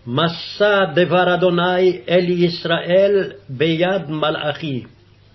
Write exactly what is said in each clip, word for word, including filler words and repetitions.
מסע דבר אדוני אל ישראל ביד מלאכי.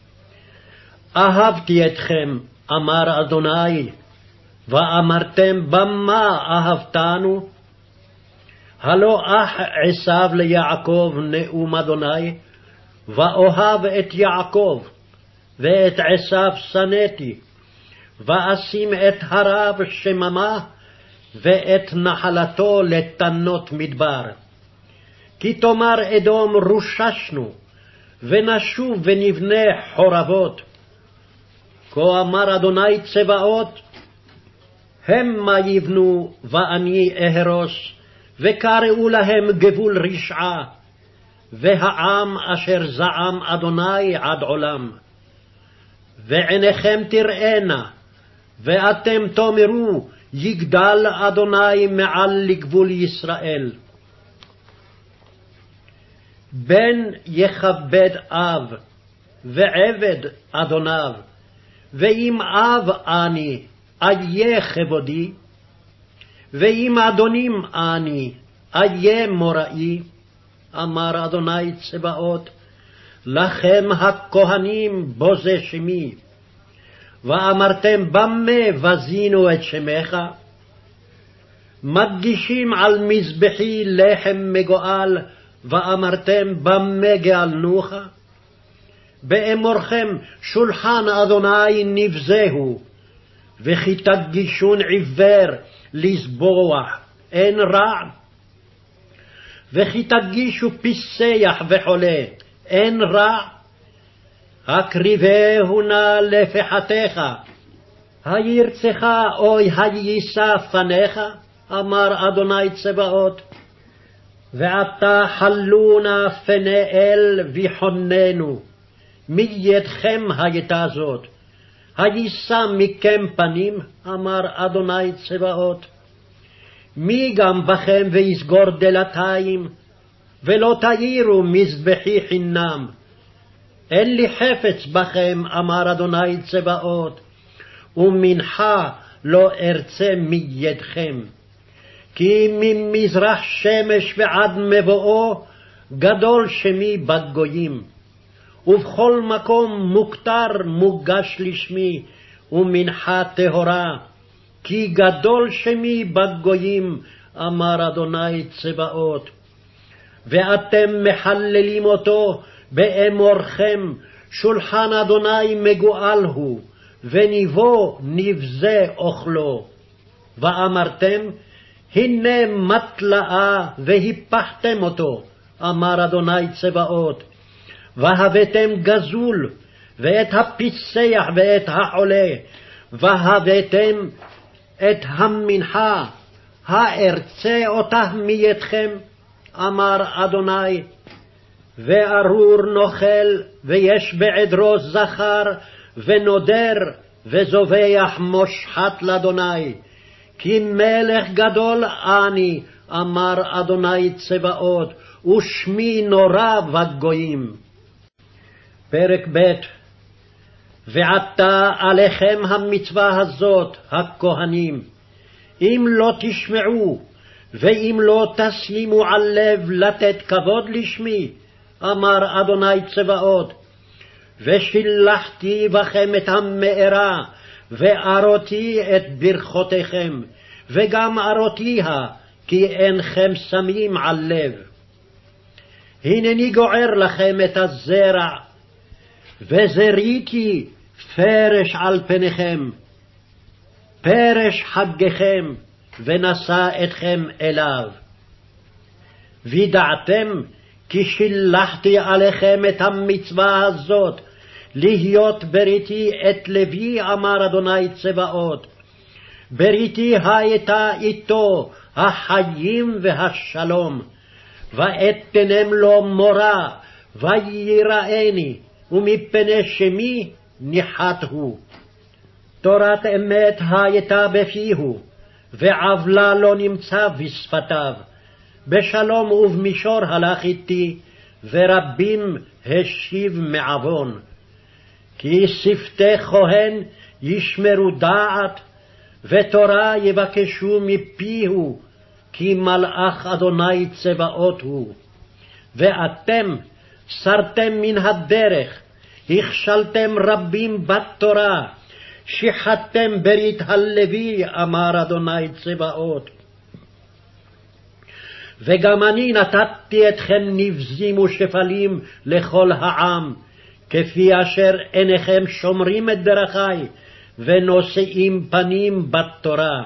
אהבתי אתכם, אמר אדוני, ואמרתם במה אהבתנו? הלא אח עשיו ליעקב נאום אדוני, ואוהב את יעקב, ואת עשיו שנאתי, ואשים את הרב שממה, ואת נחלתו לתנות מדבר. כי תאמר אדום רוששנו, ונשוב ונבנה חורבות. כה אמר אדוני צבאות, המה יבנו ואני אהרוס, וקראו להם גבול רשעה, והעם אשר זעם אדוני עד עולם. ועיניכם תראינה, ואתם תאמרו, יגדל אדוני מעל לגבול ישראל. בן יכבד אב, ועבד אדוניו, ואם אב אני, איה כבודי, ואם אדונים אני, איה מוראי, אמר אדוני צבאות, לכם הכהנים בוזה שמי. ואמרתם במה בזינו את שמך? מקדישים על מזבחי לחם מגואל, ואמרתם במה גאלנוך? באמורכם שולחן אדוני נבזהו, וכי תגישון עיוור לסבוח, אין רע? וכי תגישו פיסח וחולה, אין רע? הקריבהו נא לפחתך, הירצך אוי היישא פניך, אמר אדוני צבאות. ועתה חלונה פני אל ויחוננו, מידכם הייתה זאת, היישא מכם פנים, אמר אדוני צבאות. מי גם בכם ויסגור דלתיים, ולא תאירו מזבחי חינם? אין לי חפץ בכם, אמר אדוני צבאות, ומנחה לא ארצה מידכם. כי ממזרח שמש ועד מבואו, גדול שמי בגויים. ובכל מקום מוכתר מוגש לשמי, ומנחה טהורה. כי גדול שמי בגויים, אמר אדוני צבאות. ואתם מחללים אותו באמורכם, שולחן אדוני מגואל הוא, וניבו נבזה אוכלו. ואמרתם, הנה מטלאה והיפחתם אותו, אמר אדוני צבאות. והבאתם גזול, ואת הפיסח ואת החולה, והבאתם את המנחה, הארצה אותה מידכם, אמר אדוני. וארור נוכל, ויש בעדרו זכר, ונודר, וזובח מושחת לאדוני. כי מלך גדול אני, אמר אדוני צבאות, ושמי נורא בגויים. פרק ב'. ועתה עליכם המצווה הזאת, הכהנים, אם לא תשמעו, ואם לא תשימו על לב לתת כבוד לשמי, אמר אדוני צבאות, ושילחתי בכם את המארה, וארותי את ברכותיכם, וגם ארותיה, כי אינכם שמים על לב. הנני גוער לכם את הזרע, וזריתי פרש על פניכם, פרש חגיכם, ונשא אתכם אליו. וידעתם כי שילחתי עליכם את המצווה הזאת, להיות בריתי את לוי, אמר אדוני צבאות. בריתי הייתה איתו החיים והשלום, ואתנם לו מורא, ויראני, ומפני שמי ניחת הוא. תורת אמת הייתה בפיהו, ועוולה לא נמצא בשפתיו. בשלום ובמישור הלך איתי, ורבים השיב מעוון. כי שפתי כהן ישמרו דעת, ותורה יבקשו מפיהו, כי מלאך אדוני צבאות הוא. ואתם סרתם מן הדרך, הכשלתם רבים בתורה, שיחדתם ברית הלוי, אמר אדוני צבאות. וגם אני נתתי אתכם נבזים ושפלים לכל העם, כפי אשר עיניכם שומרים את דרכי, ונושאים פנים בתורה.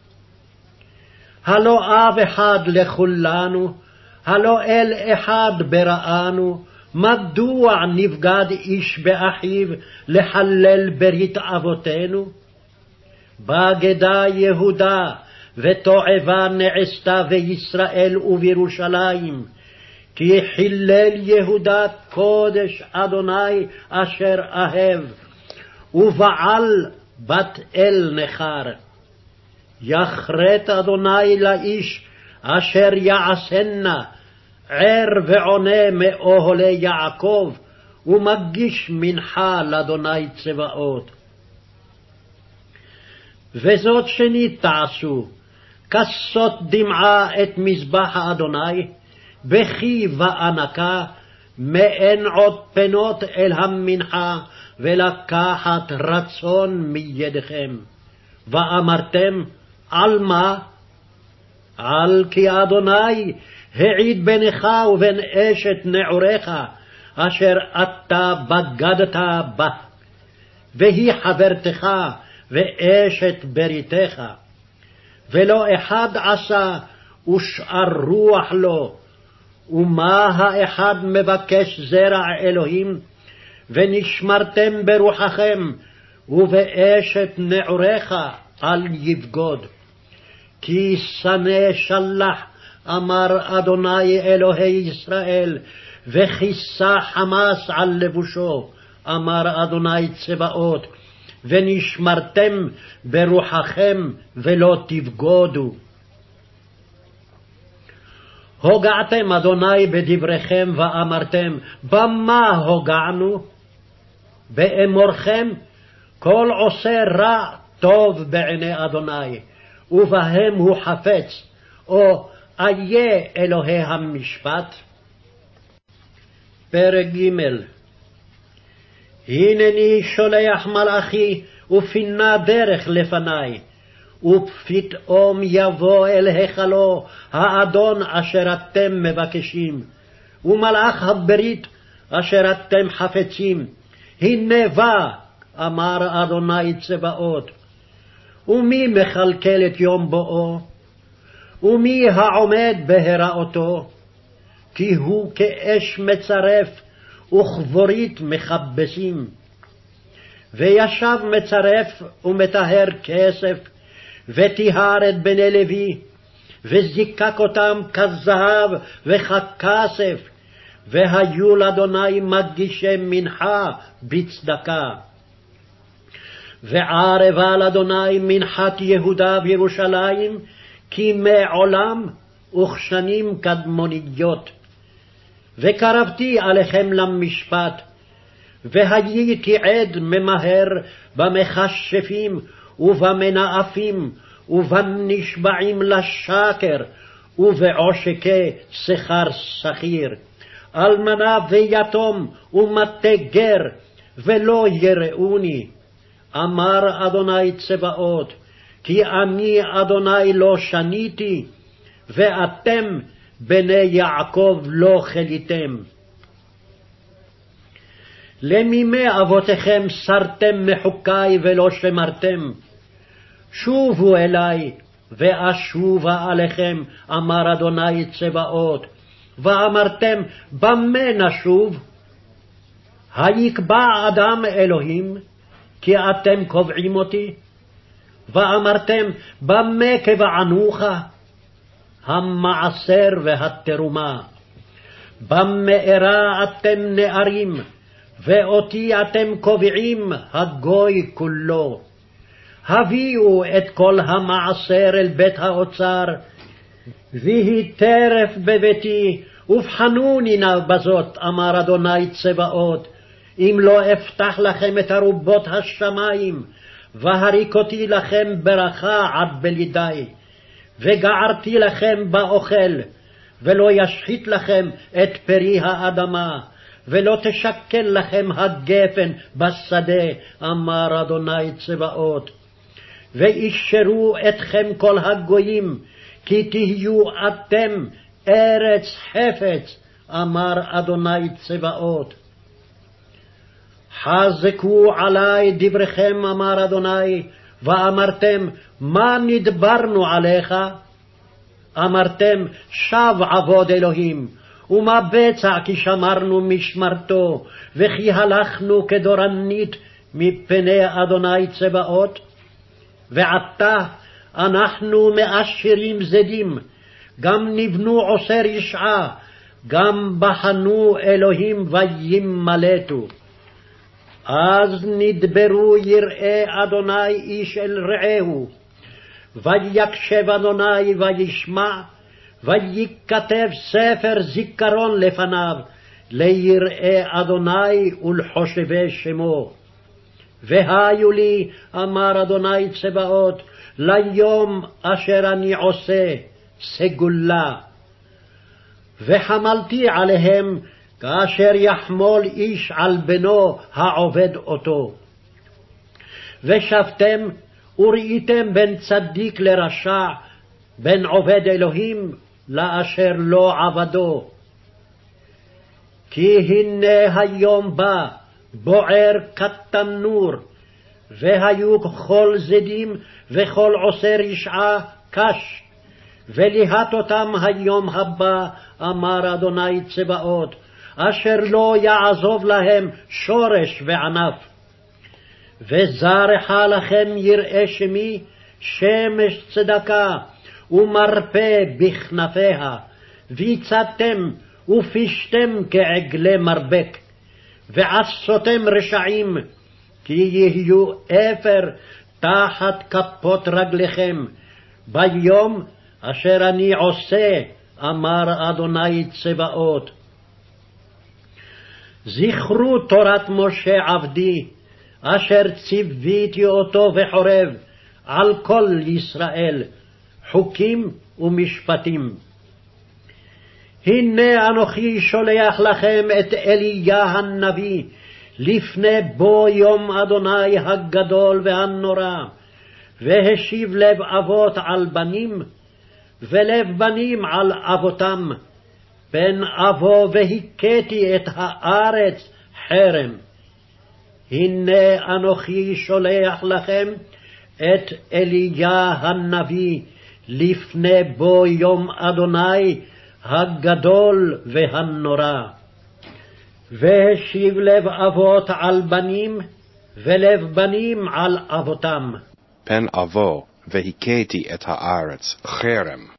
הלא אב אחד לכולנו, הלא אל אחד בראנו, מדוע נבגד איש באחיו לחלל ברית אבותינו? בגדה יהודה, ותועבה נעשתה בישראל ובירושלים, כי חילל יהודה קודש אדוני אשר אהב, ובעל בת אל נחר. יחרט אדוני לאיש אשר יעשנה, ער ועונה מאוהלי יעקב, ומגיש מנחה לאדוני צבאות. וזאת שנית תעשו, כסות דמעה את מזבח האדוני, בכי וענקה, מאין עוד פנות אל המנחה, ולקחת רצון מידכם. ואמרתם, על מה? על כי אדוני העיד בינך ובין אשת נעוריך, אשר אתה בגדת בה, והיא חברתך ואשת בריתך. ולא אחד עשה ושאר רוח לו, ומה האחד מבקש זרע אלוהים, ונשמרתם ברוחכם, ובאשת נעוריך אל יבגוד. כי שנא שלח, אמר אדוני אלוהי ישראל, וכיסה חמס על לבושו, אמר אדוני צבאות, ונשמרתם ברוחכם ולא תבגודו. הוגעתם אדוני בדבריכם ואמרתם, במה הוגענו? באמורכם, כל עושה רע טוב בעיני אדוני, ובהם הוא חפץ, או איה אלוהי המשפט. פרק ג'. הנני שולח מלאכי, ופינה דרך לפני, ופתאום יבוא אל היכלו האדון אשר אתם מבקשים, ומלאך הברית אשר אתם חפצים, הנה בא, אמר אדוני צבאות. ומי מכלכל את יום בואו? ומי העומד בהיראותו? כי הוא כאש מצרף, וכבורית מכבסים. וישב מצרף ומטהר כסף, וטיהר את בני לוי, וזיקק אותם כזהב וככסף, והיו לאדוני מגישי מנחה בצדקה. וערבה לאדוני מנחת יהודה וירושלים, כי מעולם וכשנים קדמוניות. וקרבתי עליכם למשפט, והייתי עד ממהר במכשפים ובמנאפים ובנשבעים לשקר ובעושקי שכר שכיר, אלמנה ויתום ומטה גר, ולא יראוני, אמר אדוני צבאות, כי אני אדוני לא שניתי, ואתם בני יעקב לא חליתם. למימי אבותיכם סרתם מחוקי ולא שמרתם. שובו אלי, ואשובה עליכם, אמר אדוני צבאות. ואמרתם, במה נשוב? היקבע אדם אלוהים, כי אתם קובעים אותי? ואמרתם, במה קבענוך? המעשר והתרומה. במארה אתם נערים, ואותי אתם קובעים הגוי כולו. הביאו את כל המעשר אל בית האוצר, ויהי טרף בביתי, ובחנוני נא בזאת, אמר אדוני צבאות, אם לא אפתח לכם את ארובות השמיים, והריקותי לכם ברכה עד בלידי, וגערתי לכם באוכל, ולא ישחית לכם את פרי האדמה, ולא תשקן לכם הגפן בשדה, אמר אדוני צבאות. וישרו אתכם כל הגויים, כי תהיו אתם ארץ חפץ, אמר אדוני צבאות. חזקו עלי דבריכם, אמר אדוני, ואמרתם, מה נדברנו עליך? אמרתם, שב עבוד אלוהים, ומה בצע כי שמרנו משמרתו, וכי הלכנו כדורנית מפני אדוני צבאות? ועתה אנחנו מאשרים זדים, גם נבנו עושר ישעה, גם בחנו אלוהים וימלטו. אז נדברו יראי אדוני איש אל רעהו, ויקשב אדוני וישמע, וייכתב ספר זיכרון לפניו, ליראי אדוני ולחושבי שמו. והיו לי, אמר אדוני צבאות, ליום אשר אני עושה סגולה. וחמלתי עליהם כאשר יחמול איש על בנו העובד אותו. ושבתם וראיתם בין צדיק לרשע, בין עובד אלוהים לאשר לא עבדו. כי הנה היום בא בוער כתנור, והיו כל זדים וכל עושר ישעה קש, וליהט אותם היום הבא, אמר אדוני צבאות, אשר לא יעזוב להם שורש וענף. וזרחה לכם יראה שמי, שמש צדקה, ומרפא בכנפיה, ויצאתם ופשתם כעגלי מרבק, ועשותם רשעים, כי יהיו אפר תחת כפות רגליכם, ביום אשר אני עושה, אמר אדוני צבאות. זכרו תורת משה עבדי, אשר ציוויתי אותו בחורב, על כל ישראל, חוקים ומשפטים. הנה אנוכי שולח לכם את אליה הנביא, לפני בוא יום אדוני הגדול והנורא, והשיב לב אבות על בנים, ולב בנים על אבותם, פן אבוא והכיתי את הארץ חרם. הנה אנוכי שולח לכם את אליה הנביא, לפני בוא יום אדוני הגדול והנורא. והשיב לב אבות על בנים, ולב בנים על אבותם. פן אבוא והכיתי את הארץ חרם.